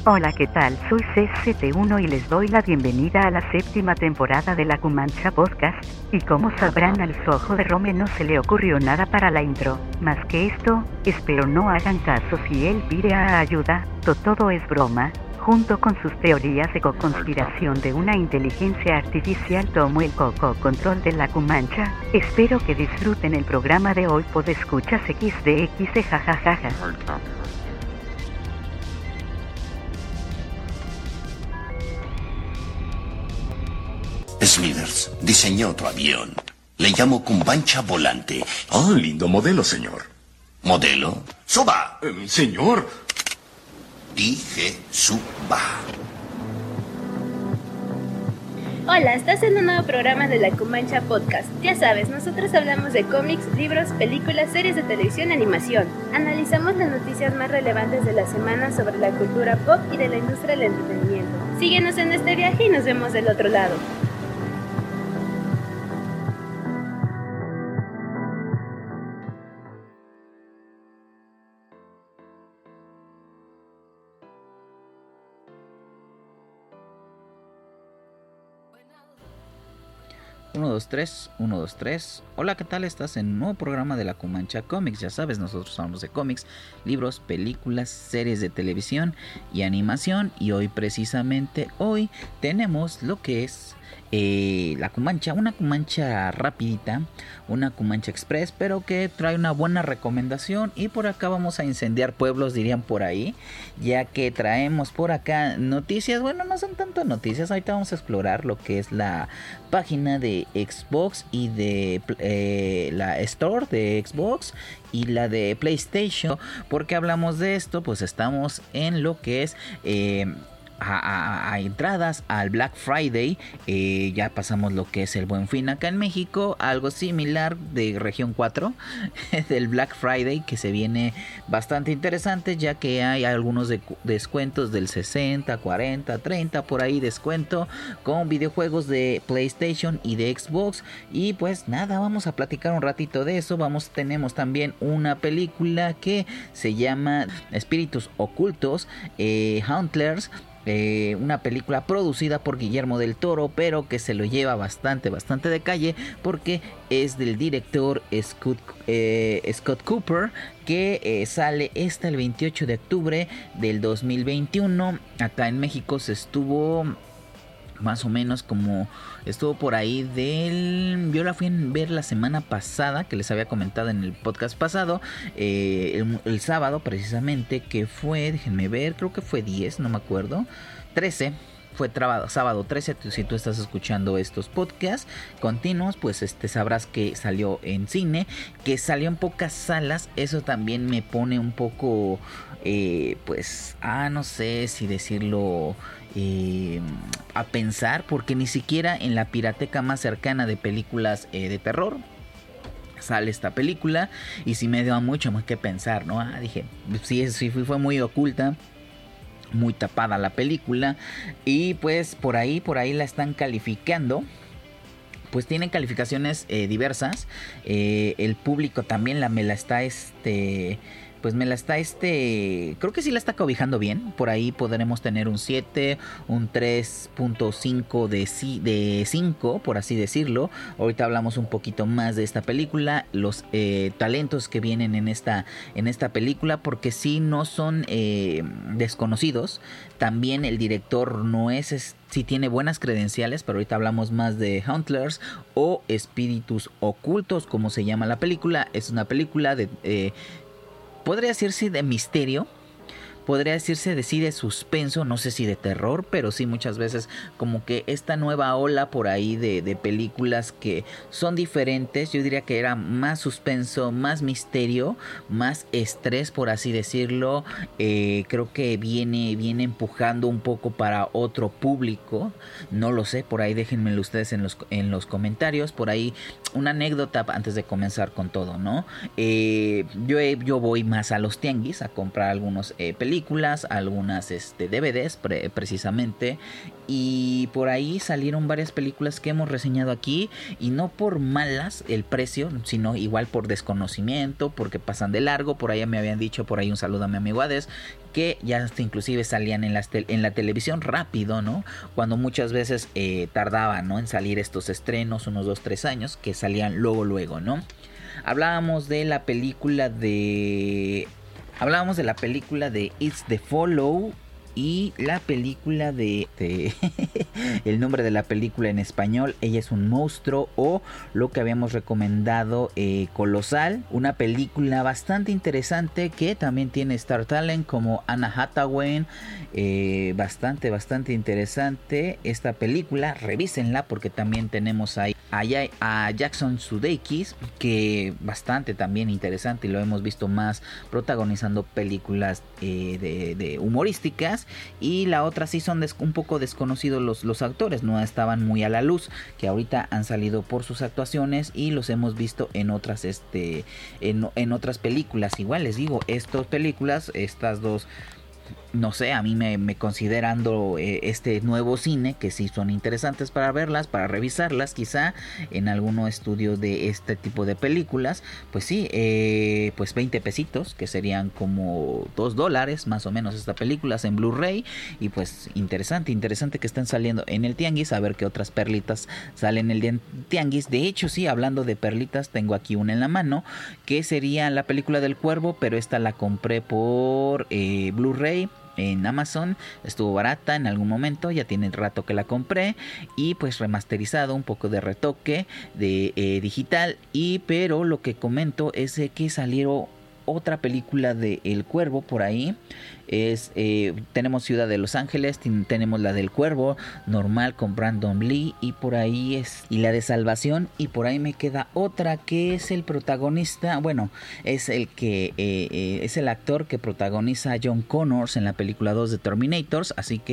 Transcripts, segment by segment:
Hola, ¿qué tal? Soy CCT1 y les doy la bienvenida a la séptima temporada de La Cumancha Podcast, y como sabrán al Sojo de Rome no se le ocurrió nada para la intro, más que esto, espero no hagan caso si él pide a ayuda, todo es broma. Junto con sus teorías de co-conspiración de una inteligencia artificial tomó el control de la Cumancha. Espero que disfruten el programa de hoy. Podescuchas XDX jajajaja. Smithers diseñó otro avión. Le llamo Cumancha Volante. Ah, lindo modelo, señor. ¿Modelo? ¡Suba! Señor. Dije suba. Hola, estás en un nuevo programa de La Cumancha Podcast. Ya sabes, nosotros hablamos de cómics, libros, películas, series de televisión y animación. Analizamos las noticias más relevantes de la semana sobre la cultura pop y de la industria del entretenimiento. Síguenos en este viaje y nos vemos del otro lado. Uno, dos, tres, 1, 2, 3. Hola, ¿qué tal? Estás en un nuevo programa de La Cumancha Comics. Ya sabes, nosotros hablamos de cómics, libros, películas, series de televisión y animación. Y hoy, precisamente, hoy tenemos lo que es la Cumancha, una Cumancha rapidita, una Cumancha Express, pero que trae una buena recomendación. Y por acá vamos a incendiar pueblos, dirían por ahí, ya que traemos por acá noticias. Bueno, no son tanto noticias, ahorita vamos a explorar lo que es la página de Xbox y de la Store de Xbox y la de PlayStation. ¿Por qué hablamos de esto? Pues estamos en lo que es a entradas al Black Friday. Ya pasamos lo que es el Buen Fin acá en México, algo similar de región 4 del Black Friday, que se viene bastante interesante, ya que hay algunos descuentos del 60, 40, 30 por ahí, descuento con videojuegos de PlayStation y de Xbox. Y pues nada, vamos a platicar un ratito de eso. Tenemos también una película que se llama Espíritus Ocultos, Hauntlers. Una película producida por Guillermo del Toro, pero que se lo lleva bastante de calle, porque es del director Scott Cooper, que sale el 28 de octubre del 2021. Acá en México se estuvo más o menos como estuvo por ahí yo la fui a ver la semana pasada, que les había comentado en el podcast pasado, el sábado precisamente, que fue, déjenme ver, creo que fue 10, no me acuerdo, 13. Fue sábado 13, si tú estás escuchando estos podcasts continuos, pues sabrás que salió en cine, que salió en pocas salas. Eso también me pone un poco, no sé si decirlo, a pensar, porque ni siquiera en la pirateca más cercana de películas de terror sale esta película, y sí me dio mucho más que pensar, ¿no? Dije, sí, fue muy oculta, muy tapada la película, y pues por ahí la están calificando. Pues tienen calificaciones diversas. El público también me la está creo que sí la está cobijando bien. Por ahí podremos tener un 7, un 3.5 de 5, por así decirlo. Ahorita hablamos un poquito más de esta película, los talentos que vienen en esta película, porque sí no son desconocidos. También el director no sí tiene buenas credenciales, pero ahorita hablamos más de Hauntlers o Espíritus Ocultos, como se llama la película. Es una película de podría decirse de misterio, podría decirse de suspenso, no sé si de terror, pero sí muchas veces como que esta nueva ola por ahí de películas que son diferentes. Yo diría que era más suspenso, más misterio, más estrés, por así decirlo. Creo que viene empujando un poco para otro público, no lo sé, por ahí déjenmelo ustedes en los comentarios. Por ahí una anécdota antes de comenzar con todo, ¿no? Yo voy más a los tianguis a comprar algunos películas, películas, algunas DVDs precisamente, y por ahí salieron varias películas que hemos reseñado aquí, y no por malas el precio, sino igual por desconocimiento, porque pasan de largo. Por ahí me habían dicho, por ahí un saludo a mi amigo Hades, que ya hasta inclusive salían en la televisión rápido, ¿no? Cuando muchas veces tardaban, ¿no?, en salir estos estrenos, unos 2-3 años, que salían luego, ¿no? Hablábamos de la película de It's the Follow, y la película de el nombre de la película en español, Ella es un monstruo, o lo que habíamos recomendado, Colosal, una película bastante interesante que también tiene Star Talent como Anna Hathaway. Bastante interesante esta película, revísenla, porque también tenemos ahí a Jackson Sudeikis, que bastante también interesante, y lo hemos visto más protagonizando películas de humorísticas. Y la otra sí son un poco desconocidos los actores, no estaban muy a la luz, que ahorita han salido por sus actuaciones y los hemos visto en otras en otras películas. Igual les digo, estas películas, estas dos, no sé, a mí me considerando este nuevo cine, que sí son interesantes para verlas, para revisarlas, quizá en alguno estudio de este tipo de películas. Pues sí, pues 20 pesitos, que serían como $2 más o menos estas películas en Blu-ray. Y pues interesante que estén saliendo en el tianguis, a ver qué otras perlitas salen en el tianguis. De hecho, sí, hablando de perlitas, tengo aquí una en la mano, que sería la película del Cuervo, pero esta la compré por Blu-ray en Amazon. Estuvo barata en algún momento, ya tiene rato que la compré, y pues remasterizado, un poco de retoque de digital. Pero lo que comento es que salieron otra película de El Cuervo por ahí. Tenemos Ciudad de Los Ángeles, tenemos la del Cuervo normal con Brandon Lee, y por ahí y la de Salvación, y por ahí me queda otra que es el protagonista, bueno, es el actor que protagoniza a John Connors en la película 2 de Terminator,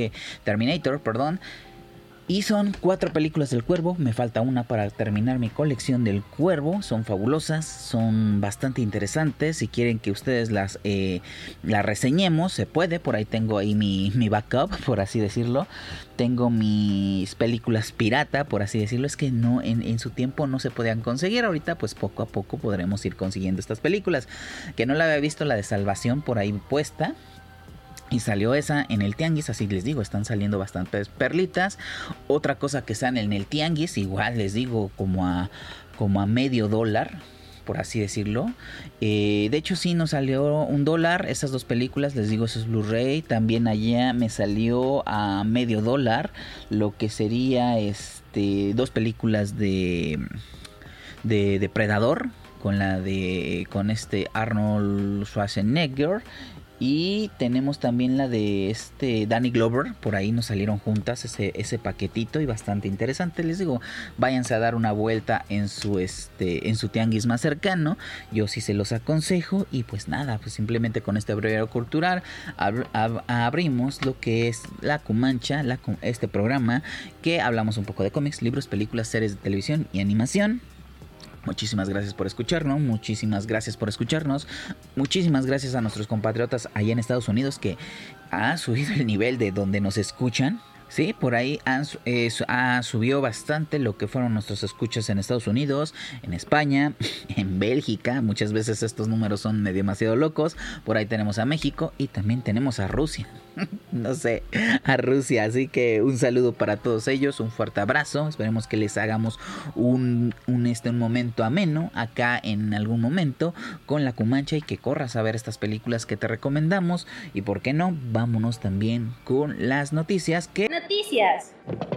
perdón. Y son 4 películas del Cuervo, me falta una para terminar mi colección del Cuervo. Son fabulosas, son bastante interesantes. Si quieren que ustedes las reseñemos, se puede. Por ahí tengo ahí mi backup, por así decirlo. Tengo mis películas pirata, por así decirlo. Es que no, en su tiempo no se podían conseguir. Ahorita pues poco a poco podremos ir consiguiendo estas películas. Que no la había visto, la de Salvación, por ahí puesta. Y salió esa en el tianguis, así les digo, están saliendo bastantes perlitas. Otra cosa que están en el tianguis, igual les digo, como a $0.50, por así decirlo. De hecho sí nos salió $1 esas dos películas, les digo, eso es Blu-ray. También allá me salió a $0.50 lo que sería 2 películas de Depredador, con Arnold Schwarzenegger. Y tenemos también la de Danny Glover, por ahí nos salieron juntas ese paquetito, y bastante interesante. Les digo, váyanse a dar una vuelta en su tianguis más cercano, yo sí se los aconsejo. Y pues nada, pues simplemente con este breve cultural abrimos lo que es La Cumancha, este programa que hablamos un poco de cómics, libros, películas, series de televisión y animación. Muchísimas gracias por escucharnos, muchísimas gracias a nuestros compatriotas allá en Estados Unidos, que ha subido el nivel de donde nos escuchan. Sí, por ahí subió bastante lo que fueron nuestros escuchas en Estados Unidos, en España, en Bélgica. Muchas veces estos números son demasiado locos. Por ahí tenemos a México y también tenemos a Rusia. No sé, a Rusia. Así que un saludo para todos ellos, un fuerte abrazo. Esperemos que les hagamos un momento ameno acá en algún momento con La Cumancha, y que corras a ver estas películas que te recomendamos. Y por qué no, vámonos también con las noticias Noticias.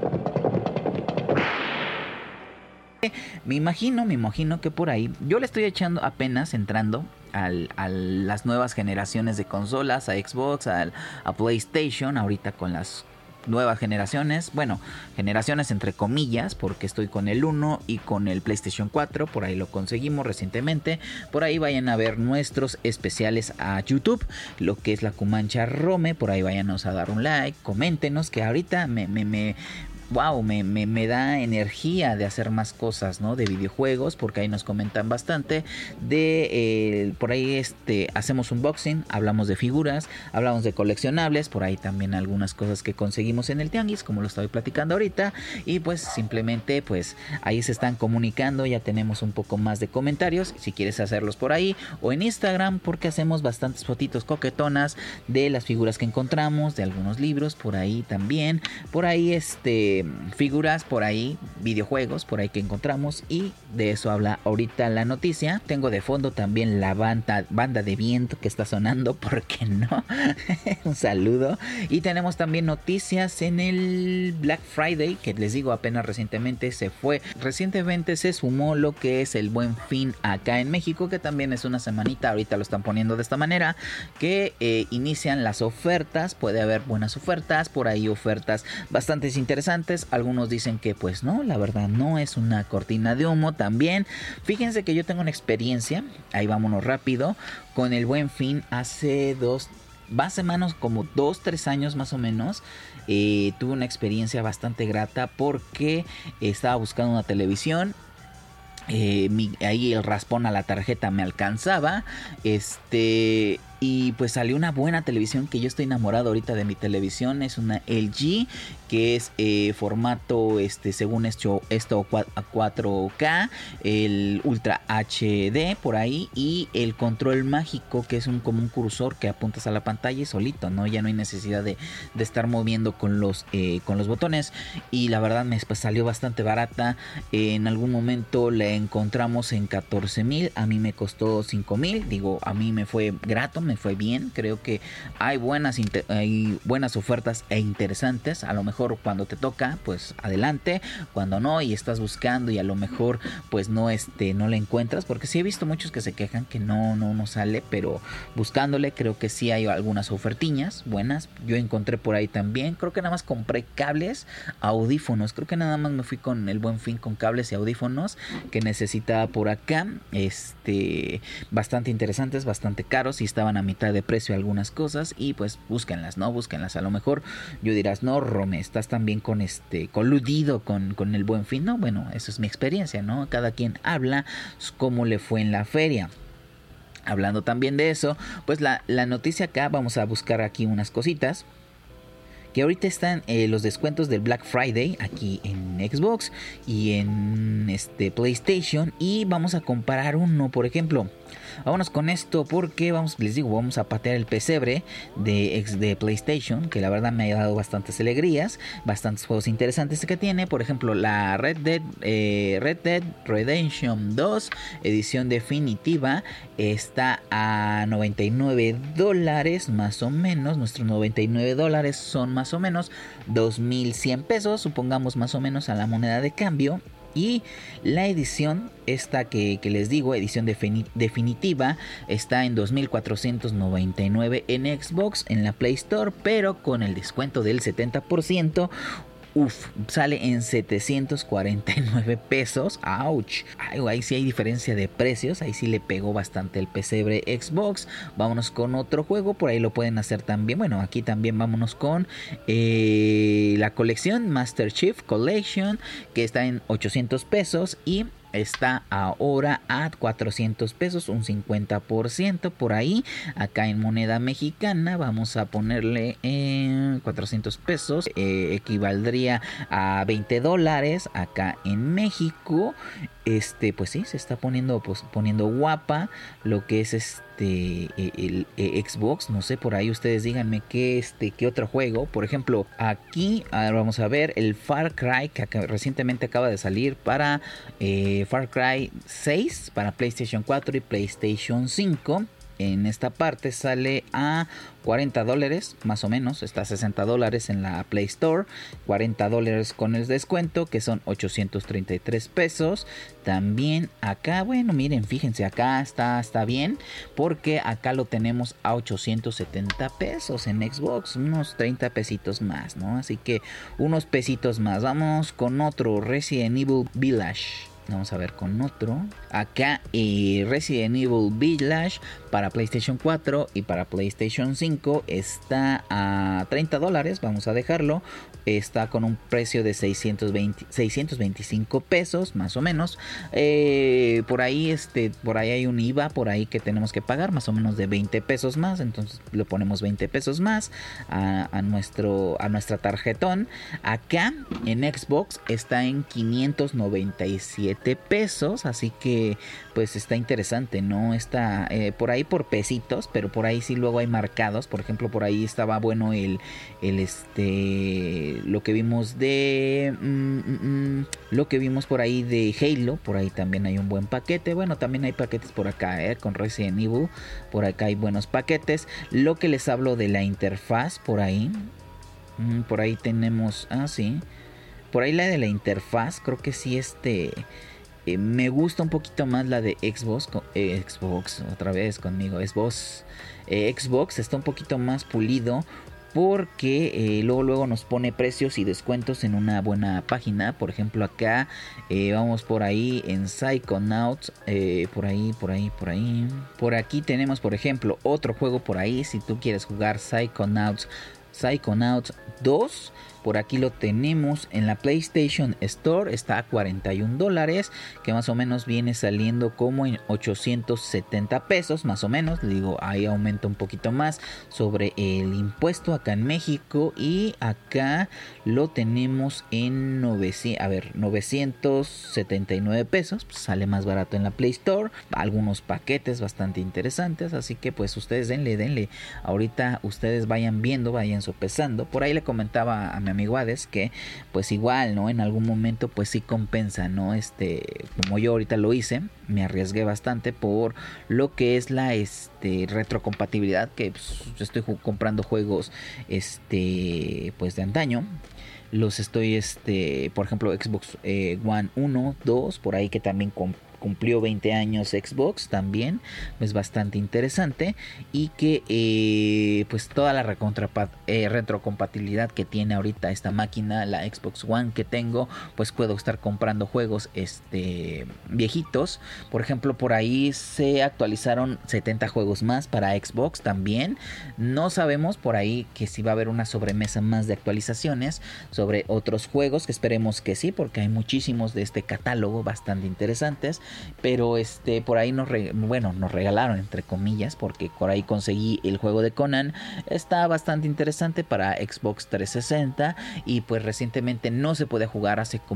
Me imagino que por ahí yo le estoy apenas entrando a las nuevas generaciones de consolas, a Xbox, a PlayStation, ahorita con las nuevas generaciones, bueno, generaciones entre comillas, porque estoy con el 1 y con el PlayStation 4, por ahí lo conseguimos recientemente. Por ahí vayan a ver nuestros especiales a YouTube, lo que es La Cumancha Rome, por ahí váyanos a dar un like, coméntenos, que ahorita wow, me da energía de hacer más cosas, ¿no? De videojuegos, porque ahí nos comentan bastante por ahí hacemos unboxing, hablamos de figuras, hablamos de coleccionables, por ahí también algunas cosas que conseguimos en el tianguis, como lo estoy platicando ahorita, y pues simplemente pues ahí se están comunicando, ya tenemos un poco más de comentarios, si quieres hacerlos por ahí o en Instagram, porque hacemos bastantes fotitos coquetonas de las figuras que encontramos, de algunos libros, por ahí también, por ahí figuras, por ahí videojuegos, por ahí que encontramos, y de eso habla ahorita la noticia. Tengo de fondo también la banda de viento que está sonando, ¿por qué no? Un saludo. Y tenemos también noticias en el Black Friday, que les digo, apenas recientemente se sumó lo que es el Buen Fin acá en México, que también es una semanita, ahorita lo están poniendo de esta manera, que inician las ofertas, puede haber buenas ofertas, por ahí ofertas bastante interesantes, algunos dicen que pues no, la verdad no es una cortina de humo también. Fíjense que yo tengo una experiencia, ahí vámonos rápido, con el Buen Fin hace como 2-3 años más o menos. Tuve una experiencia bastante grata porque estaba buscando una televisión. Ahí el raspón a la tarjeta me alcanzaba. Y pues salió una buena televisión, que yo estoy enamorado ahorita de mi televisión. Es una LG, que es formato, según esto 4K, el Ultra HD por ahí, y el control mágico, que es como un cursor que apuntas a la pantalla y solito, ¿no? Ya no hay necesidad de estar moviendo con los botones. Y la verdad pues salió bastante barata. En algún momento la encontramos en 14,000, a mí me costó 5,000. Digo, a mí me fue grato, me fue bien. Creo que hay buenas ofertas e interesantes. A lo mejor cuando te toca, pues adelante. Cuando no y estás buscando y a lo mejor pues no la encuentras, porque sí he visto muchos que se quejan que no sale, pero buscándole creo que sí hay algunas ofertiñas buenas. Yo encontré por ahí también, creo que nada más compré cables, audífonos, creo que nada más me fui con el Buen Fin con cables y audífonos que necesitaba por acá, bastante interesantes, bastante caros, y estaban a mitad de precio algunas cosas. Y pues búsquenlas, a lo mejor yo dirás, no, Rome, estás también coludido con el Buen Fin. No, bueno, eso es mi experiencia, ¿no? Cada quien habla cómo le fue en la feria. Hablando también de eso, pues la noticia acá, vamos a buscar aquí unas cositas. Que ahorita están los descuentos del Black Friday aquí en Xbox y en PlayStation. Y vamos a comparar uno, por ejemplo. Vámonos con esto porque les digo, vamos a patear el pesebre de PlayStation, que la verdad me ha dado bastantes alegrías, bastantes juegos interesantes que tiene. Por ejemplo, la Red Dead Redemption 2 edición definitiva está a $99 más o menos. Nuestros $99 son más o menos 2,100 pesos, supongamos, más o menos a la moneda de cambio. Y la edición esta que les digo, edición definitiva, está en 2,499 en Xbox, en la Play Store, pero con el descuento del 70%. Sale en 749 pesos. ¡Auch! Ahí sí hay diferencia de precios. Ahí sí le pegó bastante el pesebre Xbox. Vámonos con otro juego. Por ahí lo pueden hacer también. Bueno, aquí también vámonos con la colección Master Chief Collection, que está en 800 pesos. Y está ahora a 400 pesos, un 50% por ahí. Acá en moneda mexicana vamos a ponerle 400 pesos, equivaldría a $20 acá en México. Pues sí, se está poniendo guapa lo que es el Xbox. No sé, por ahí ustedes díganme qué otro juego. Por ejemplo, aquí vamos a ver el Far Cry, que recientemente acaba de salir para Far Cry 6 para PlayStation 4 y PlayStation 5. En esta parte sale a $40 más o menos, está a $60 en la Play Store, $40 con el descuento, que son 833 pesos. También acá, bueno, miren, fíjense, acá está bien, porque acá lo tenemos a 870 pesos en Xbox, unos 30 pesitos más, ¿no? Así que unos pesitos más. Vamos con otro, Resident Evil Village. Vamos a ver con otro. Acá Resident Evil Village para PlayStation 4 y para PlayStation 5 está a $30. Vamos a dejarlo. Está con un precio de 625 pesos más o menos. Por ahí hay un IVA por ahí que tenemos que pagar más o menos de 20 pesos más. Entonces le ponemos 20 pesos más a nuestra tarjetón. Acá en Xbox está en 597 pesos, así que pues está interesante, ¿no? Está por ahí por pesitos, pero por ahí sí luego hay marcados. Por ejemplo, por ahí estaba bueno lo que vimos lo que vimos por ahí de Halo. Por ahí también hay un buen paquete. Bueno, también hay paquetes por acá, con Resident Evil. Por acá hay buenos paquetes. Lo que les hablo de la interfaz, por ahí tenemos, sí, por ahí la de la interfaz, creo que sí me gusta un poquito más la de Xbox. Xbox, otra vez conmigo. Xbox está un poquito más pulido. Porque luego nos pone precios y descuentos en una buena página. Por ejemplo, acá vamos por ahí en Psychonauts. Por ahí. Por aquí tenemos, por ejemplo, otro juego por ahí. Si tú quieres jugar Psychonauts 2. Por aquí lo tenemos en la PlayStation Store. Está a $41. Que más o menos viene saliendo como en 870 pesos. Más o menos. Le digo, ahí aumenta un poquito más sobre el impuesto acá en México. Y acá lo tenemos en 979 pesos. Pues sale más barato en la Play Store. Algunos paquetes bastante interesantes. Así que pues ustedes denle. Ahorita ustedes vayan viendo, vayan sopesando. Por ahí le comentaba a mi amigo Hades que pues igual, ¿no? En algún momento pues sí compensa, ¿no? Como yo ahorita lo hice, me arriesgué bastante por lo que es la retrocompatibilidad, que pues, estoy comprando juegos pues de antaño. Los estoy por ejemplo Xbox One 1, 2, por ahí que también cumplió 20 años Xbox también, es bastante interesante. Y que pues toda la retrocompatibilidad que tiene ahorita esta máquina, la Xbox One que tengo, pues puedo estar comprando juegos viejitos. Por ejemplo, por ahí se actualizaron 70 juegos más para Xbox también. No sabemos por ahí que si va a haber una sobremesa más de actualizaciones sobre otros juegos, que esperemos que sí, porque hay muchísimos de este catálogo bastante interesantes. Pero por ahí nos regalaron, entre comillas, porque por ahí conseguí el juego de Conan. Está bastante interesante para Xbox 360. Y pues recientemente no se puede jugar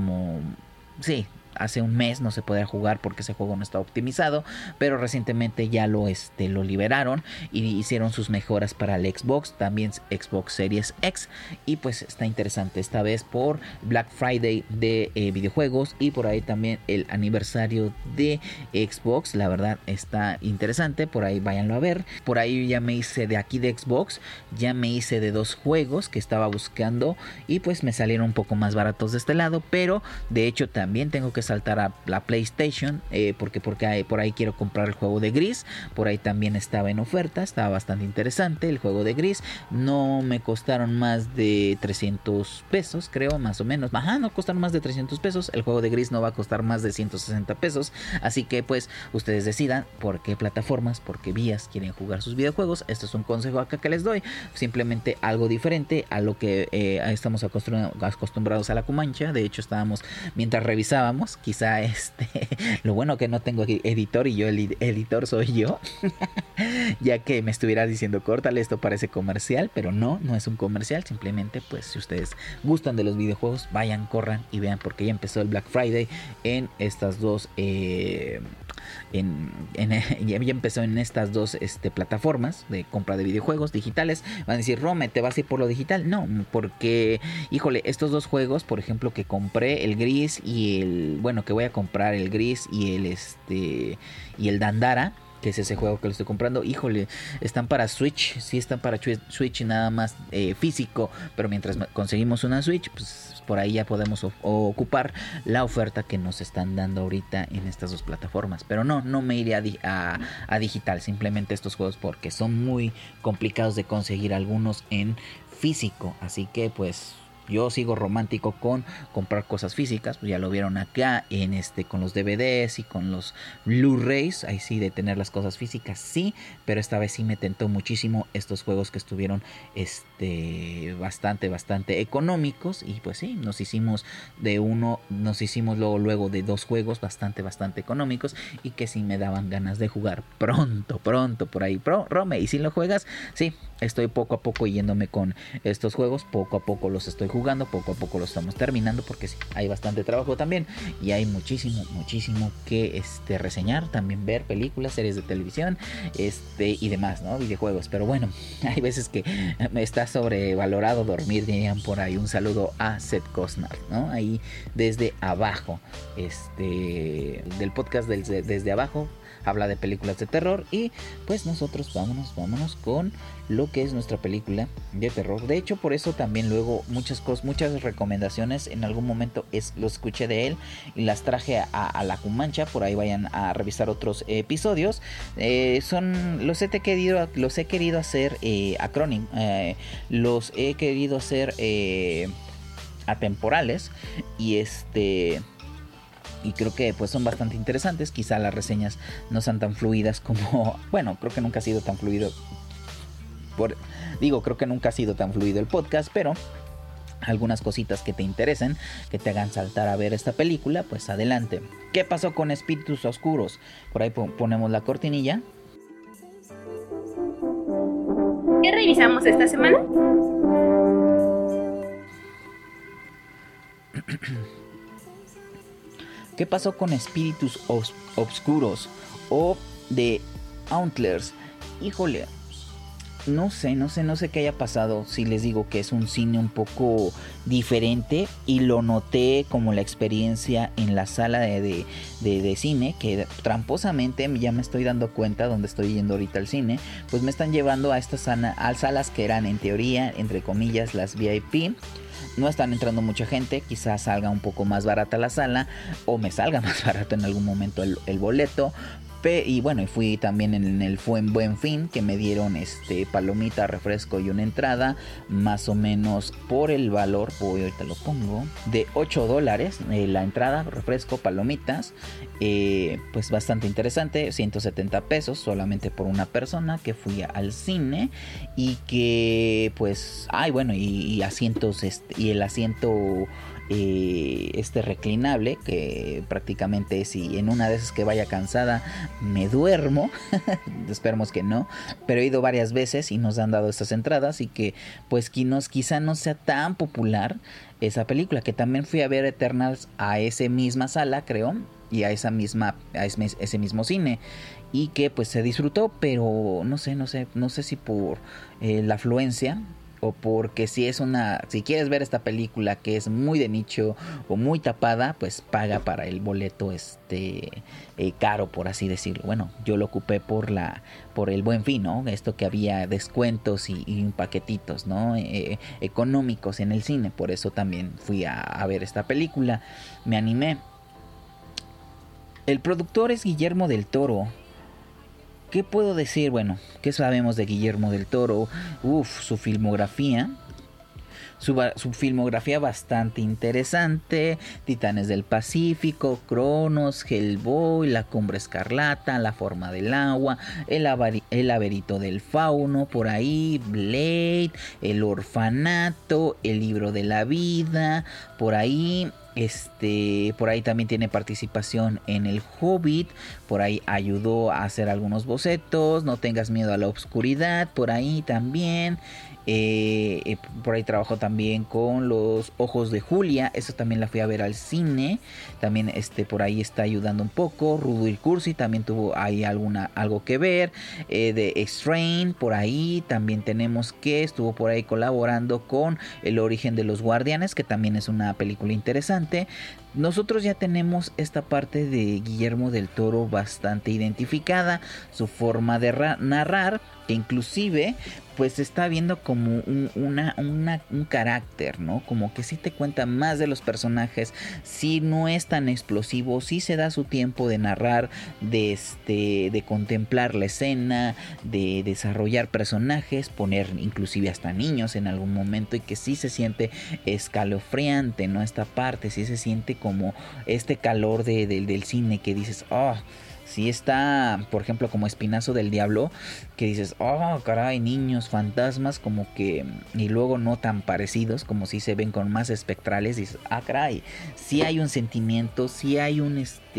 hace un mes no se podía jugar porque ese juego no está optimizado, pero recientemente ya lo liberaron y hicieron sus mejoras para el Xbox, también Xbox Series X. Y pues está interesante esta vez por Black Friday de videojuegos y por ahí también el aniversario de Xbox. La verdad está interesante, por ahí váyanlo a ver. Por ahí ya me hice de aquí de Xbox, ya me hice de 2 juegos que estaba buscando y pues me salieron un poco más baratos de este lado, pero de hecho también tengo que saltar a la PlayStation porque por ahí quiero comprar el juego de Gris. Por ahí también estaba en oferta, estaba bastante interesante el juego de Gris. No me costaron más de 300 pesos, creo, más o menos. No costaron más de 300 pesos. El juego de Gris no va a costar más de 160 pesos. Así que pues ustedes decidan por qué plataformas, por qué vías quieren jugar sus videojuegos. Esto es un consejo acá que les doy, simplemente algo diferente a lo que estamos acostumbrados a la Cumancha. De hecho estábamos, mientras revisábamos, quizá lo bueno que no tengo editor y yo el editor soy yo, ya que me estuviera diciendo córtale, esto parece comercial, pero no es un comercial. Simplemente pues si ustedes gustan de los videojuegos, vayan, corran y vean, porque ya empezó el Black Friday en estas dos ya empezó en estas dos plataformas de compra de videojuegos digitales. Van a decir, Rome, ¿te vas a ir por lo digital? No, porque híjole, estos 2 juegos, por ejemplo, que compré, el Gris y que voy a comprar, el Gris y el Dandara, que es ese juego que lo estoy comprando, híjole, están para Switch. Sí, están para Switch y nada más físico, pero mientras conseguimos una Switch, pues por ahí ya podemos ocupar la oferta que nos están dando ahorita en estas 2 plataformas. Pero no me iré a digital, simplemente estos juegos porque son muy complicados de conseguir algunos en físico. Así que pues yo sigo romántico con comprar cosas físicas, pues ya lo vieron acá con los DVDs y con los Blu-rays, ahí sí de tener las cosas físicas, sí, pero esta vez sí me tentó muchísimo estos juegos que estuvieron bastante económicos, y pues sí, nos hicimos luego de 2 juegos bastante económicos y que sí me daban ganas de jugar pronto por ahí. Rome, ¿y si lo juegas? Sí, estoy poco a poco yéndome con estos juegos, poco a poco los estoy jugando, poco a poco los estamos terminando, porque sí, hay bastante trabajo también y hay muchísimo que reseñar, también ver películas, series de televisión y demás, ¿no? Videojuegos, pero bueno, hay veces que me está sobrevalorado dormir, dirían por ahí. Un saludo a Seth Costner, ¿no? Ahí desde abajo, del podcast desde abajo, habla de películas de terror, y pues nosotros vámonos con lo que es nuestra película de terror. De hecho, por eso también luego muchas recomendaciones en algún momento lo escuché de él y las traje a la Cumancha. Por ahí vayan a revisar otros episodios. Los he querido hacer los he querido hacer atemporales, y creo que pues son bastante interesantes. Quizá las reseñas no sean tan fluidas como... Bueno, creo que nunca ha sido tan fluido. Creo que nunca ha sido tan fluido el podcast, pero algunas cositas que te interesen, que te hagan saltar a ver esta película, pues adelante. ¿Qué pasó con Espíritus Oscuros? Por ahí ponemos la cortinilla. ¿Qué revisamos esta semana? ¿Qué pasó con Espíritus Obscuros o The Antlers? Híjole, no sé qué haya pasado. Si les digo que es un cine un poco diferente, y lo noté como la experiencia en la sala de cine, que tramposamente ya me estoy dando cuenta donde estoy yendo ahorita al cine, pues me están llevando a estas salas que eran en teoría, entre comillas, las VIP. No están entrando mucha gente, quizás salga un poco más barata la sala, o me salga más barato en algún momento el boleto. Y bueno, y fui también en el Buen Fin, que me dieron palomita, refresco y una entrada, más o menos por el valor, ahorita lo pongo, de $8, la entrada, refresco, palomitas, pues bastante interesante, 170 pesos solamente por una persona que fui al cine, y que pues, y asientos, y el asiento reclinable, que prácticamente si en una de esas que vaya cansada me duermo, esperemos que no, pero he ido varias veces y nos han dado estas entradas, y que pues quizá no sea tan popular esa película, que también fui a ver Eternals a esa misma sala, creo, y a ese mismo cine, y que pues se disfrutó, pero no sé si por la afluencia, o porque si quieres ver esta película que es muy de nicho o muy tapada, pues paga para el boleto caro, por así decirlo. Bueno, yo lo ocupé por el Buen Fin, ¿no? Esto que había descuentos y paquetitos, ¿no? Económicos en el cine. Por eso también fui a ver esta película. Me animé. El productor es Guillermo del Toro. ¿Qué puedo decir? Bueno, ¿qué sabemos de Guillermo del Toro? Su filmografía. Su filmografía bastante interesante: Titanes del Pacífico, Cronos, Hellboy, La Cumbre Escarlata, La Forma del Agua, El laberinto del fauno, por ahí, Blade, El Orfanato, El libro de la vida, por ahí también tiene participación en El Hobbit, por ahí ayudó a hacer algunos bocetos, No tengas miedo a la oscuridad, por ahí también. Por ahí trabajó también con Los ojos de Julia, eso también la fui a ver al cine, también por ahí está ayudando un poco. Rudo y Cursi también tuvo ahí algo que ver. De Strain, por ahí también tenemos que estuvo por ahí colaborando con El origen de los guardianes, que también es una película interesante. nosotros ya tenemos esta parte de Guillermo del Toro bastante identificada, su forma de narrar, que inclusive pues está viendo como un carácter, ¿no? Como que sí te cuenta más de los personajes, sí no es tan explosivo, sí se da su tiempo de narrar, de contemplar la escena, de desarrollar personajes, poner inclusive hasta niños en algún momento, y que sí se siente escalofriante, ¿no? Esta parte sí se siente como este calor del cine que dices, oh, sí está, por ejemplo, como Espinazo del Diablo, que dices, oh, caray, niños, fantasmas, como que, y luego no tan parecidos, como si se ven con más espectrales, dices, ah, caray, sí hay un sentimiento, sí hay un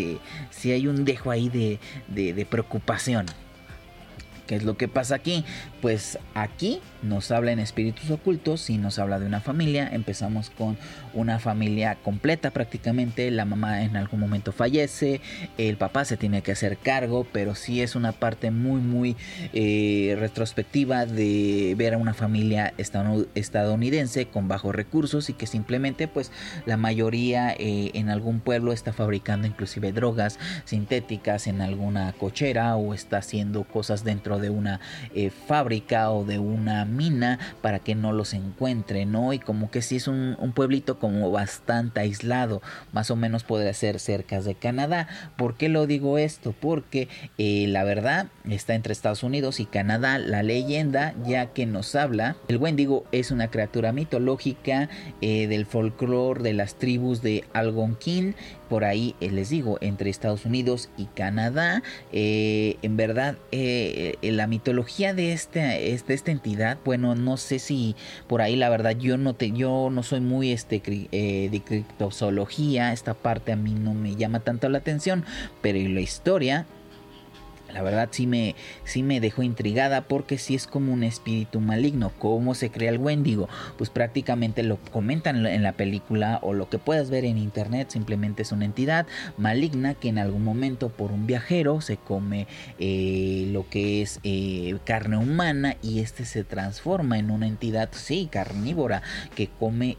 dejo ahí de preocupación. ¿Qué es lo que pasa aquí? Pues aquí nos habla en espíritus ocultos y nos habla de una familia. Empezamos con una familia completa prácticamente. La mamá en algún momento fallece, el papá se tiene que hacer cargo, pero sí es una parte muy retrospectiva de ver a una familia estadounidense con bajos recursos y que simplemente pues la mayoría en algún pueblo está fabricando inclusive drogas sintéticas en alguna cochera o está haciendo cosas dentro de una fábrica o de una mina para que no los encuentren, ¿no? Y como que sí es un pueblito como bastante aislado, más o menos podría ser cerca de Canadá. ¿Por qué lo digo esto? Porque la verdad está entre Estados Unidos y Canadá la leyenda, ya que nos habla, el Wendigo es una criatura mitológica del folclore de las tribus de Algonquin, por ahí les digo, entre Estados Unidos y Canadá. En verdad la mitología de esta entidad, bueno, no sé si por ahí la verdad yo no soy muy de criptozoología, esta parte a mí no me llama tanto la atención, pero la historia, la verdad sí me dejó intrigada, porque sí es como un espíritu maligno. ¿Cómo se crea el Wendigo? Pues prácticamente lo comentan en la película, o lo que puedas ver en internet, simplemente es una entidad maligna que en algún momento por un viajero se come lo que es carne humana, y se transforma en una entidad, sí, carnívora, que come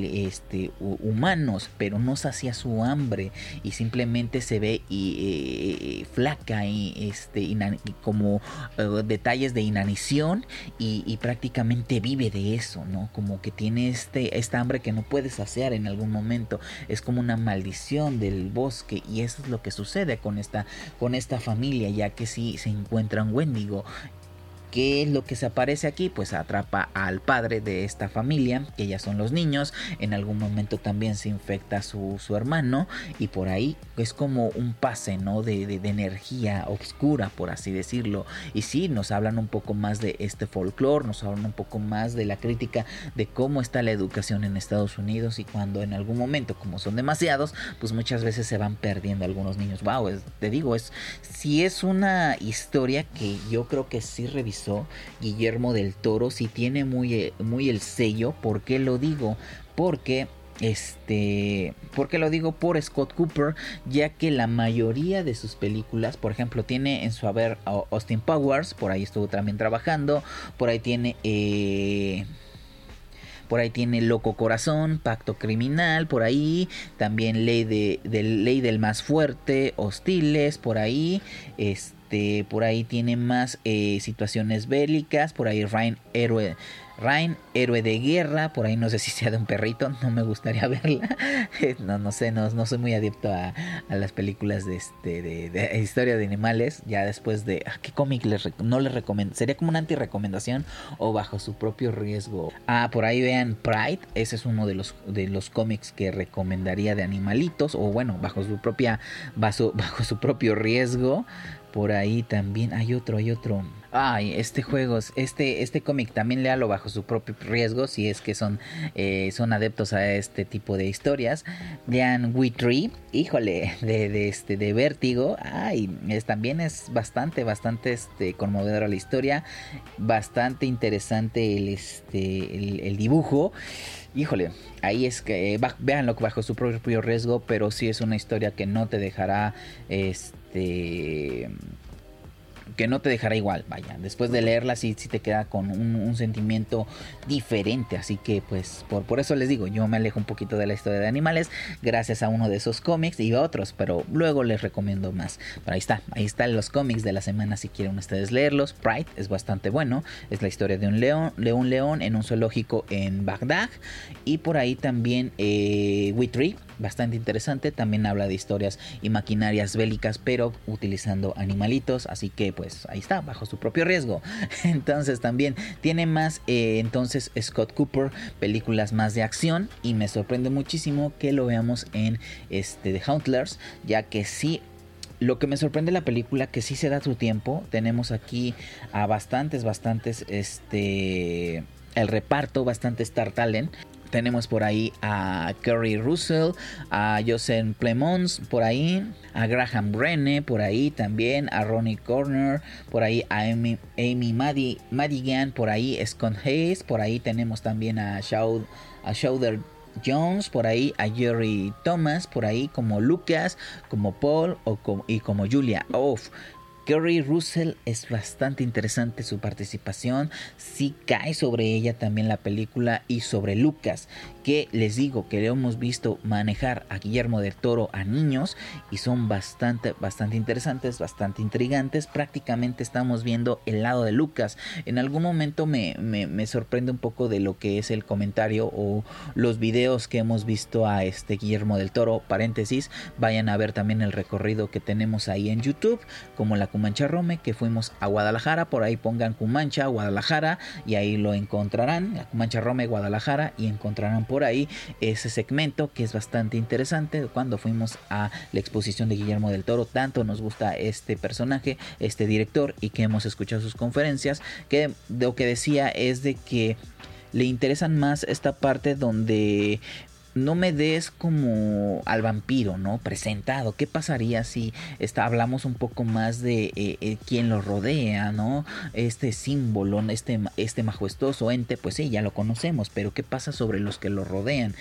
humanos, pero no sacia su hambre y simplemente se ve flaca y como detalles de inanición, y prácticamente vive de eso, ¿no? Como que tiene esta hambre que no puede saciar en algún momento. Es como una maldición del bosque, y eso es lo que sucede con esta familia, ya que sí se encuentra un Wendigo. ¿Qué es lo que se aparece aquí? Pues atrapa al padre de esta familia, que ya son los niños. En algún momento también se infecta a su hermano, y por ahí es como un pase, ¿no? de energía oscura, por así decirlo. Y sí, nos hablan un poco más de este folclore, nos hablan un poco más de la crítica de cómo está la educación en Estados Unidos, y cuando en algún momento, como son demasiados, pues muchas veces se van perdiendo algunos niños. Wow, te digo, sí es una historia que yo creo que sí revisó Guillermo del Toro, sí tiene muy el sello. ¿Por qué lo digo? Porque lo digo por Scott Cooper, ya que la mayoría de sus películas, por ejemplo, tiene en su haber Austin Powers, por ahí estuvo también trabajando, por ahí tiene Loco Corazón, Pacto Criminal, por ahí también Ley del Más Fuerte, Hostiles, por ahí por ahí tiene más situaciones bélicas, por ahí Rain, héroe de guerra, por ahí no sé si sea de un perrito, no me gustaría verla. No sé, no soy muy adepto a las películas de historia de animales. Ya después de ¿qué cómic no les recomiendo? Sería como una anti-recomendación, o Bajo su propio riesgo. Por ahí vean Pride, ese es uno de los cómics que recomendaría de animalitos, o bueno, bajo su propio riesgo. Por ahí también hay otro. Este cómic también léalo bajo su propio riesgo, si es que son adeptos a este tipo de historias. Lean We Tree, híjole, de Vértigo. También es bastante conmovedora la historia, bastante interesante el dibujo. Híjole, ahí es que véanlo bajo su propio riesgo, pero sí es una historia que no te dejará que no te dejará igual, vaya. Después de leerla sí te queda con un sentimiento diferente. Así que pues por eso les digo, yo me alejo un poquito de la historia de animales gracias a uno de esos cómics y a otros, pero luego les recomiendo más. Pero ahí están los cómics de la semana si quieren ustedes leerlos. Pride es bastante bueno, es la historia de un león en un zoológico en Bagdad. Y por ahí también We Tree, bastante interesante, también habla de historias y maquinarias bélicas, pero utilizando animalitos, así que pues ahí está, bajo su propio riesgo. Entonces también tiene más, entonces Scott Cooper, películas más de acción, y me sorprende muchísimo que lo veamos en The Huntlers, ya que sí. Lo que me sorprende de la película, que sí se da su tiempo. Tenemos aquí a bastantes, el reparto, bastante Star Talent. Tenemos por ahí a Kerry Russell, a Joseph Plemons por ahí, a Graham Greene por ahí también, a Ronnie Corner, por ahí a Amy Madigan, por ahí Scott Hayes, por ahí tenemos también a Shouder Jones, por ahí a Jerry Thomas, por ahí como Lucas, como Paul y como Julia. Kerry Russell es bastante interesante su participación, sí cae sobre ella también la película, y sobre Lucas, que les digo que le hemos visto manejar a Guillermo del Toro a niños y son bastante interesantes, bastante intrigantes. Prácticamente estamos viendo el lado de Lucas. En algún momento me sorprende un poco de lo que es el comentario o los videos que hemos visto a Guillermo del Toro, paréntesis, vayan a ver también el recorrido que tenemos ahí en YouTube, como la Cumancha Rome, que fuimos a Guadalajara. Por ahí pongan Cumancha Guadalajara y ahí lo encontrarán, la Cumancha Rome Guadalajara, y encontrarán por ahí ese segmento que es bastante interesante. Cuando fuimos a la exposición de Guillermo del Toro, tanto nos gusta este personaje, este director, y que hemos escuchado sus conferencias, que lo que decía es de que le interesan más esta parte donde no me des como al vampiro, ¿no? Presentado. ¿Qué pasaría si hablamos un poco más de quién lo rodea, ¿no? Este símbolo, este majestuoso ente, pues sí, ya lo conocemos, pero ¿qué pasa sobre los que lo rodean?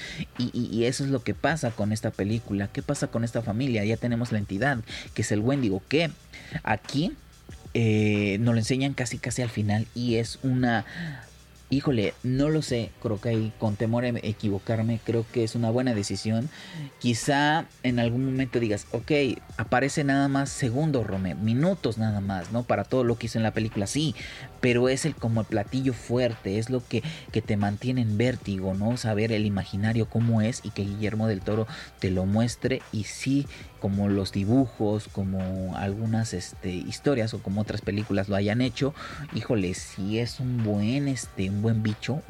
Y eso es lo que pasa con esta película. ¿Qué pasa con esta familia? Ya tenemos la entidad, que es el Wendigo, que aquí nos lo enseñan casi al final, y es una... Híjole, no lo sé, creo que ahí, con temor a equivocarme, creo que es una buena decisión. Quizá en algún momento digas, ok, aparece nada más segundos, minutos nada más, ¿no? Para todo lo que hizo en la película, sí, pero es como el platillo fuerte, es lo que te mantiene en vértigo, ¿no? Saber el imaginario cómo es, y que Guillermo del Toro te lo muestre, y sí, como los dibujos, como algunas historias, o como otras películas lo hayan hecho. Híjole, sí es un buen bicho,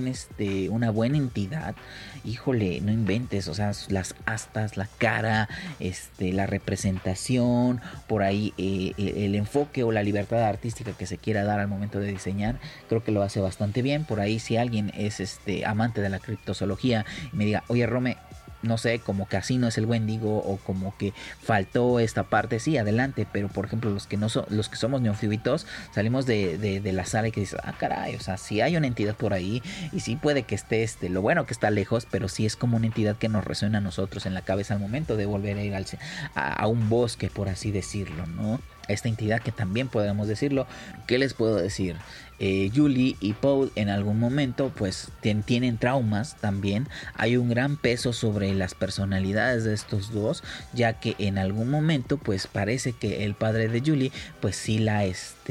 una buena entidad. Híjole, no inventes, o sea, las astas, la cara, la representación, por ahí el enfoque o la libertad artística que se quiera dar al momento de diseñar, creo que lo hace bastante bien. Por ahí, si alguien es amante de la criptozoología y me diga, oye Rome, no sé, como que así no es el Wendigo, o como que faltó esta parte, sí, adelante. Pero por ejemplo, los que somos neofibitos, salimos de la sala y que dices, caray, o sea, sí hay una entidad por ahí, y sí puede que esté lo bueno que está lejos, pero sí es como una entidad que nos resuena a nosotros en la cabeza al momento de volver a ir a un bosque, por así decirlo, ¿no? Esta entidad que también podemos decirlo. ¿Qué les puedo decir? Julie y Paul en algún momento pues tienen traumas también. Hay un gran peso sobre las personalidades de estos dos, ya que en algún momento pues parece que el padre de Julie pues sí la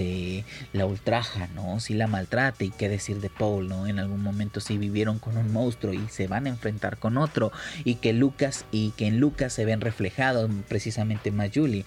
ultraja, ¿no? Sí la maltrata. Y qué decir de Paul, ¿no? En algún momento sí vivieron con un monstruo y se van a enfrentar con otro, y que en Lucas se ven reflejados precisamente más Julia,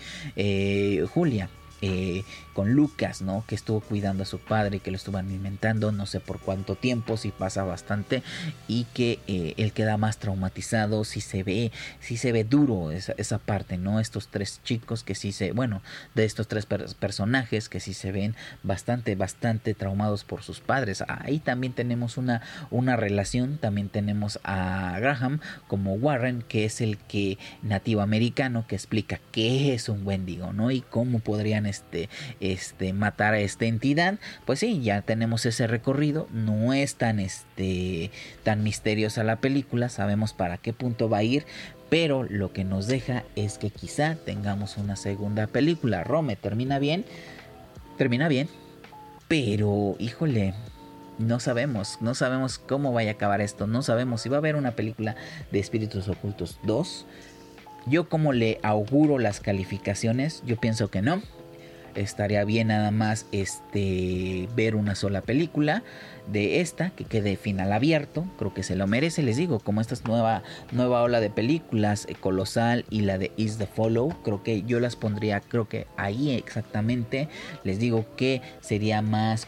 con Lucas, ¿no? Que estuvo cuidando a su padre, que lo estuvo alimentando no sé por cuánto tiempo, si pasa bastante, y que él queda más traumatizado. Sí se ve duro esa parte, ¿no? Estos tres chicos que de estos tres personajes que sí se ven bastante traumados por sus padres. Ahí también tenemos una relación. También tenemos a Graham como Warren, que es el que nativo americano, que explica qué es un Wendigo, ¿no? Y cómo podrían matar a esta entidad. Pues sí, ya tenemos ese recorrido. No es tan misteriosa la película, sabemos para qué punto va a ir, pero lo que nos deja es que quizá tengamos una segunda película. Rome, ¿termina bien? termina bien, pero híjole, no sabemos cómo vaya a acabar esto, no sabemos si va a haber una película de Espíritus Ocultos 2. Yo como le auguro las calificaciones, yo pienso que no. Estaría bien nada más ver una sola película de esta, que quede final abierto. Creo que se lo merece, les digo, como esta es nueva ola de películas, Colosal y la de Is the Follow, creo que yo las pondría, creo que ahí exactamente. Les digo que sería más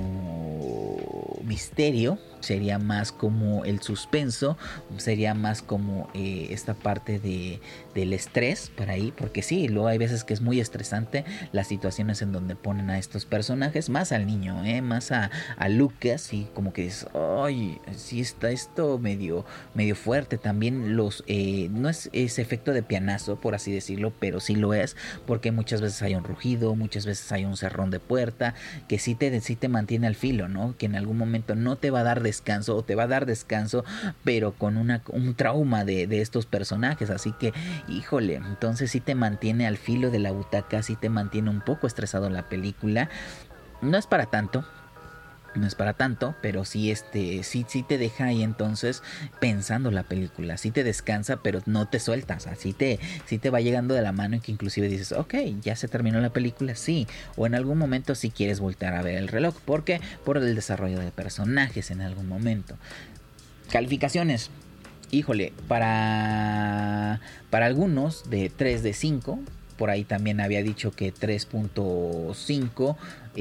como misterio, sería más como el suspenso, sería más como esta parte del estrés para ahí, porque sí, luego hay veces que es muy estresante las situaciones en donde ponen a estos personajes, más al niño, más a Lucas, y como que dices, ay, sí está esto medio fuerte. También no es ese efecto de pianazo, por así decirlo, pero sí lo es, porque muchas veces hay un rugido, muchas veces hay un cerrón de puerta, que sí te mantiene al filo, ¿no? Que en algún momento no te va a dar descanso, o te va a dar descanso, pero con un trauma de estos personajes. Así que, híjole, entonces sí te mantiene al filo de la butaca, sí te mantiene un poco estresado en la película. No es para tanto, pero sí sí te deja ahí entonces pensando la película, sí te descansa, pero no te sueltas, así te va llegando de la mano, y que inclusive dices, ok, ya se terminó la película, sí, o en algún momento sí quieres voltear a ver el reloj, porque por el desarrollo de personajes en algún momento. Calificaciones, híjole, para algunos de 3 de 5, por ahí también había dicho que 3.5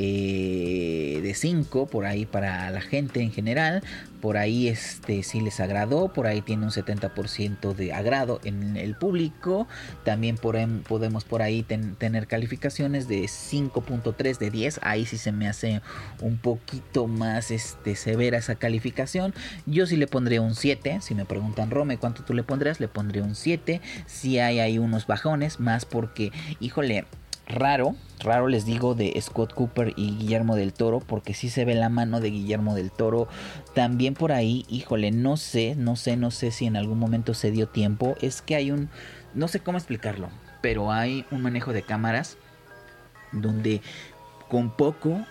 de 5, por ahí para la gente en general. Por ahí sí les agradó, por ahí tiene un 70% de agrado en el público. También podemos por ahí tener calificaciones de 5.3 de 10. Ahí sí se me hace un poquito más severa esa calificación. Yo sí le pondría un 7. Si me preguntan, Rome, ¿cuánto tú le pondrías? Le pondría un 7. Sí hay ahí unos bajones, más porque, híjole, raro les digo, de Scott Cooper y Guillermo del Toro, porque sí se ve la mano de Guillermo del Toro. También por ahí, híjole, no sé si en algún momento se dio tiempo. Es que hay no sé cómo explicarlo, pero hay un manejo de cámaras donde con poco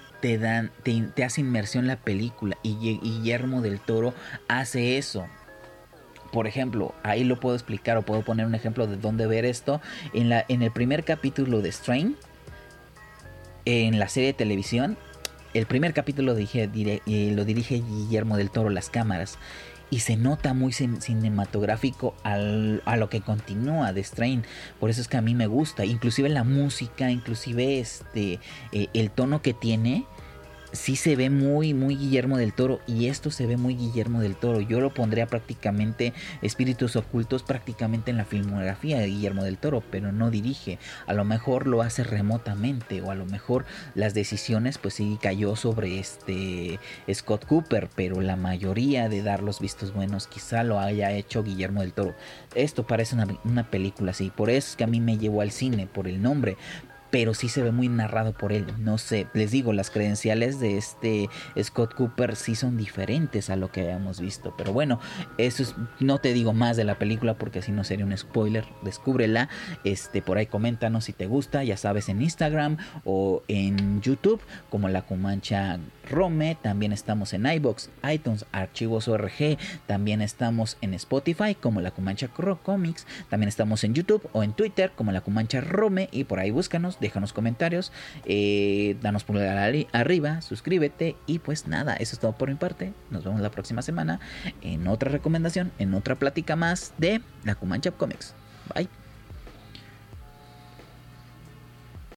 te hace inmersión la película, y Guillermo del Toro hace eso. Por ejemplo, ahí lo puedo explicar, o puedo poner un ejemplo de dónde ver esto. En el primer capítulo de Strain, en la serie de televisión, el primer capítulo lo dirige Guillermo del Toro, las cámaras, y se nota muy cinematográfico a lo que continúa de Strain. Por eso es que a mí me gusta, inclusive la música, inclusive el tono que tiene. Sí se ve muy Guillermo del Toro, y esto se ve muy Guillermo del Toro. Yo lo pondría prácticamente, Espíritus Ocultos, prácticamente en la filmografía de Guillermo del Toro, pero no dirige. A lo mejor lo hace remotamente, o a lo mejor las decisiones pues sí cayó sobre Scott Cooper, pero la mayoría de dar los vistos buenos quizá lo haya hecho Guillermo del Toro. Esto parece una película así, por eso es que a mí me llevó al cine, por el nombre, pero sí se ve muy narrado por él. No sé, les digo, las credenciales de Scott Cooper sí son diferentes a lo que habíamos visto. Pero bueno, eso es, no te digo más de la película porque si no sería un spoiler. Descúbrela, por ahí coméntanos si te gusta, ya sabes, en Instagram o en YouTube como La Cumancha Rome. También estamos en iVoox, iTunes, Archivos ORG. También estamos en Spotify como La Cumancha Comics. También estamos en YouTube o en Twitter como La Cumancha Rome, y por ahí búscanos, déjanos comentarios, danos pulgar arriba, suscríbete, y pues nada, eso es todo por mi parte. Nos vemos la próxima semana en otra recomendación, en otra plática más de La Cumancha Comics. Bye.